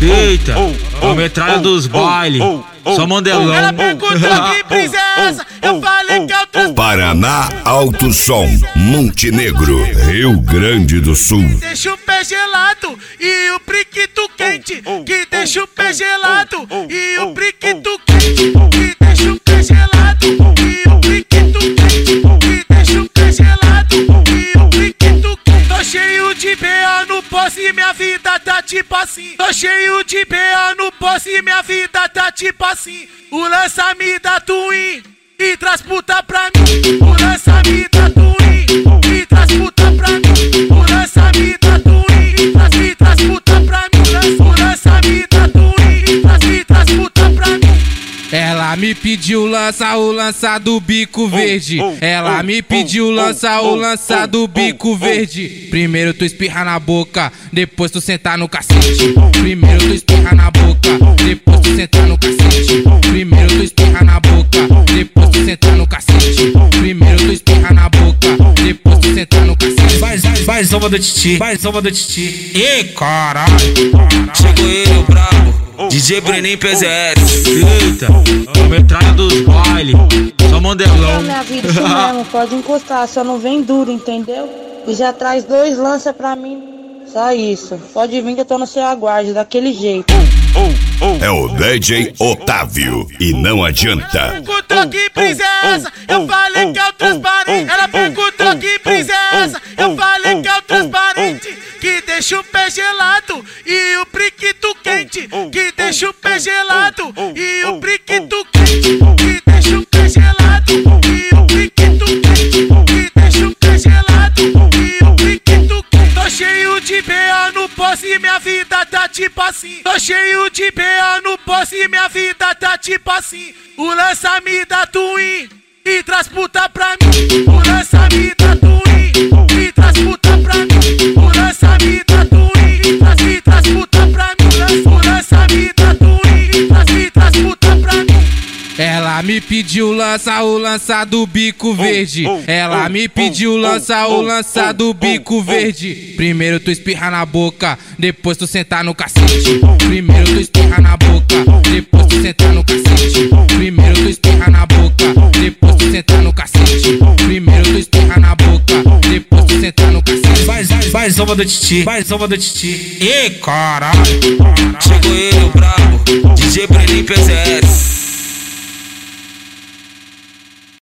Eita, a metralha dos baile, só mandelão. Ela perguntou que brisa é essa, eu falei que é o transporte. Paraná Alto Som, Montenegro, Rio Grande do Sul. Deixa o pé gelado e o priquito quente. Que deixa o pé gelado e o priquito quente. Que deixa o pé gelado e o priquito quente. Que deixa o pé gelado e o priquito quente. Tô cheio de BA no posse e minha vida tá tipo assim. Tô cheio de BA no posse e minha vida tá tipo assim. O lança me dá twin e traz puta pra mim. O lança me dá twin e traz puta pra mim. O lança me dá twin e traz puta pra mim. O lança me dá twin e traz puta pra mim. Ela me pediu lança o lança do bico verde. Ela me pediu lança o lança do bico verde. Primeiro tu espirra na boca, depois tu sentar no cacete. Primeiro tu espirra na boca, depois tu sentar no cacete. Primeiro tu espirra na boca, depois tu sentar no cacete. Primeiro tu espirra na boca, depois tu sentar no cacete. Vai zoma do titi, vai zoma do titi. Ih, caralho, Chegou ele, o brabo, DJ Brenin PZS. Eita, a metralha dos baile, só mandelão. Minha vida, isso mesmo, pode encostar, só não vem duro, entendeu? E já traz 2 lança pra mim, só isso. Pode vir que eu tô no seu aguarde, daquele jeito. É o DJ Otávio e não adianta. Perguntou que brisa é essa, eu falei que é o transparente. Ela perguntou que brisa é essa, eu falei que é o transparente. Que deixa o pé gelado e o priquito quente. Que deixa o pé gelado e o priquito quente. Que deixa o pé gelado e o priquito quente. Que deixa o pé gelado e o priquito quente. Tô cheio de BA no posse e minha vida tá tipo assim. Tô cheio de BA no posse e minha vida tá tipo assim. O lança me dá twin e traz puta pra mim. O lança me dá twin e traz puta pra mim. O lança me dá twin e traz puta pra mim. O lança me dá twin e traz puta pra mim. ela me pediu lança o lança do bico verde. Ela me pediu lança o lança do bico verde. Primeiro tu espirra na boca, depois tu sentar no cacete. Primeiro tu espirra na boca, depois tu sentar no cacete. Primeiro tu espirra na boca, depois tu sentar no cacete. Primeiro tu espirra na boca, depois tu sentar no cacete. Vai zoma do titi, vai zoma do titi. Ih, caralho, Chegou ele, o brabo, DJ Brenin PZS.